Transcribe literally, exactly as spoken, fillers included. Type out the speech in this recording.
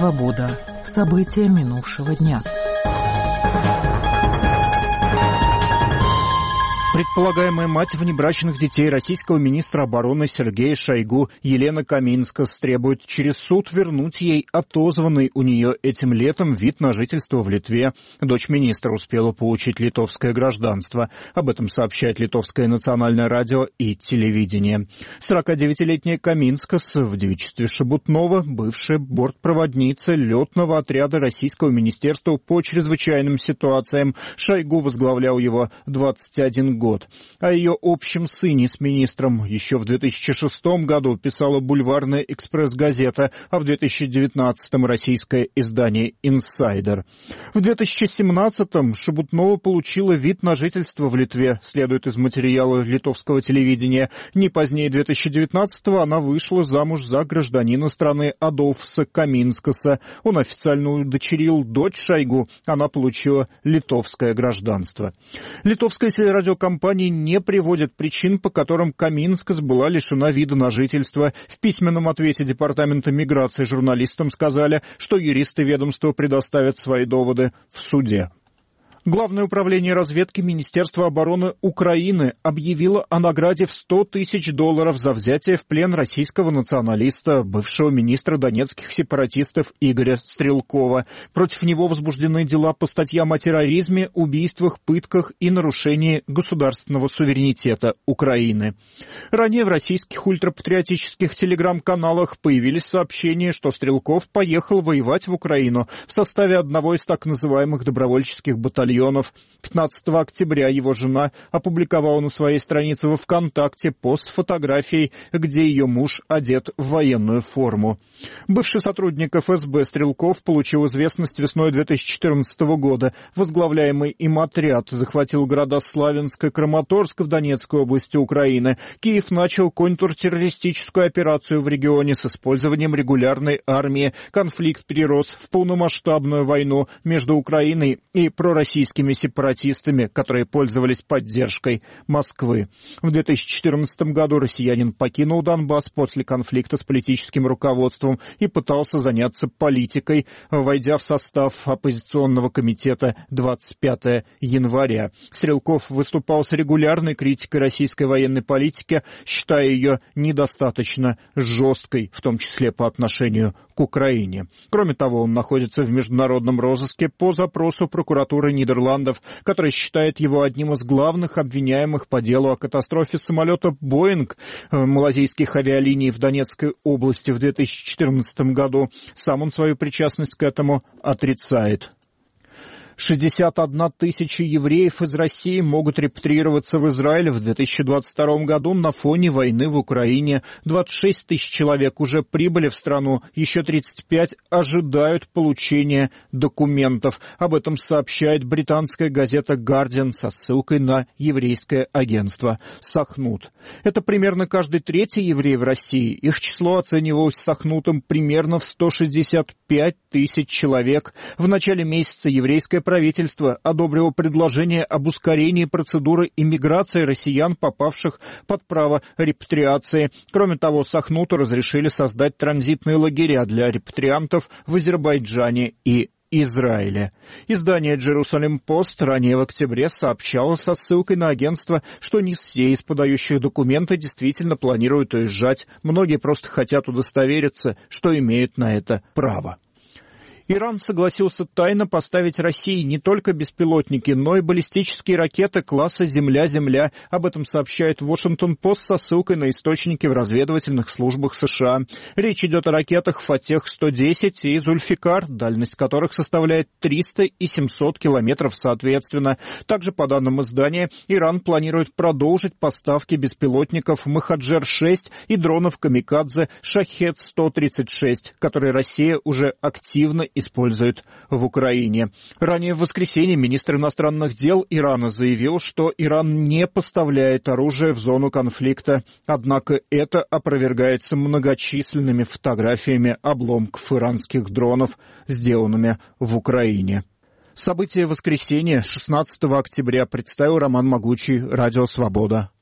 Свобода. События минувшего дня. Предполагаемая мать внебрачных детей российского министра обороны Сергея Шойгу Елена Каминскас требует через суд вернуть ей отозванный у нее этим летом вид на жительство в Литве. Дочь министра успела получить литовское гражданство. Об этом сообщает Литовское национальное радио и телевидение. сорокадевятилетняя Каминскас в девичестве Шебутнова, бывшая бортпроводница летного отряда Российского министерства по чрезвычайным ситуациям. Шойгу возглавлял его двадцать один год. год. О ее общем сыне с министром еще в две тысячи шестом году писала бульварная «Экспресс-газета», а в две тысячи девятнадцатом российское издание «Инсайдер». В две тысячи семнадцатом Шебутнова получила вид на жительство в Литве, следует из материала литовского телевидения. Не позднее две тысячи девятнадцатого она вышла замуж за гражданина страны Адолфса Каминскаса. Он официально удочерил дочь Шойгу, она получила литовское гражданство. Литовская телерадиокомпания Компания не приводит причин, по которым Каминскас была лишена вида на жительство. В письменном ответе Департамента миграции журналистам сказали, что юристы ведомства предоставят свои доводы в суде. Главное управление разведки Министерства обороны Украины объявило о награде в сто тысяч долларов за взятие в плен российского националиста, бывшего министра донецких сепаратистов Игоря Стрелкова. Против него возбуждены дела по статьям о терроризме, убийствах, пытках и нарушении государственного суверенитета Украины. Ранее в российских ультрапатриотических телеграм-каналах появились сообщения, что Стрелков поехал воевать в Украину в составе одного из так называемых добровольческих батальонов. пятнадцатого октября его жена опубликовала на своей странице во ВКонтакте пост с фотографией, где ее муж одет в военную форму. Бывший сотрудник эф эс бэ Стрелков получил известность весной две тысячи четырнадцатого года. Возглавляемый им отряд захватил города Славянск и Краматорск в Донецкой области Украины. Киев начал контртеррористическую операцию в регионе с использованием регулярной армии. Конфликт перерос в полномасштабную войну между Украиной и пророссийской сепаратистами, которые пользовались поддержкой Москвы. В две тысячи четырнадцатом году россиянин покинул Донбасс после конфликта с политическим руководством и пытался заняться политикой, войдя в состав оппозиционного комитета двадцать пятого января. Стрелков выступал с регулярной критикой российской военной политики, считая ее недостаточно жесткой, в том числе по отношению к Украине. Кроме того, он находится в международном розыске по запросу прокуратуры Нидерландов, которая считает его одним из главных обвиняемых по делу о катастрофе самолета «Боинг» малазийских авиалиний в Донецкой области в две тысячи четырнадцатом году. Сам он свою причастность к этому отрицает. шестьдесят одна тысяча евреев из России могут репатриироваться в Израиль в две тысячи двадцать втором году на фоне войны в Украине. двадцать шесть тысяч человек уже прибыли в страну, еще тридцать пять ожидают получения документов. Об этом сообщает британская газета «Гардиан» со ссылкой на еврейское агентство «Сахнут». Это примерно каждый третий еврей в России. Их число оценивалось Сахнутом примерно в сто шестьдесят пять тысяч человек. В начале месяца еврейское правительство одобрило предложение об ускорении процедуры иммиграции россиян, попавших под право репатриации. Кроме того, Сахнуту разрешили создать транзитные лагеря для репатриантов в Азербайджане и Израиле. Издание «Джерусалем Пост» ранее в октябре сообщало со ссылкой на агентство, что не все из подающих документы действительно планируют уезжать. Многие просто хотят удостовериться, что имеют на это право. Иран согласился тайно поставить России не только беспилотники, но и баллистические ракеты класса «Земля-Земля». Об этом сообщает Вашингтон-Пост со ссылкой на источники в разведывательных службах США. Речь идет о ракетах «Фатех сто десять» и «Зульфикар», дальность которых составляет триста и семьсот километров соответственно. Также, по данным издания, Иран планирует продолжить поставки беспилотников «Махаджер шесть» и дронов «Камикадзе» «Шахед сто тридцать шесть», которые Россия уже активно используют в Украине. Ранее в воскресенье министр иностранных дел Ирана заявил, что Иран не поставляет оружие в зону конфликта. Однако это опровергается многочисленными фотографиями обломков иранских дронов, сделанными в Украине. События воскресенья шестнадцатого октября представил Роман Могучий, Радио Свобода.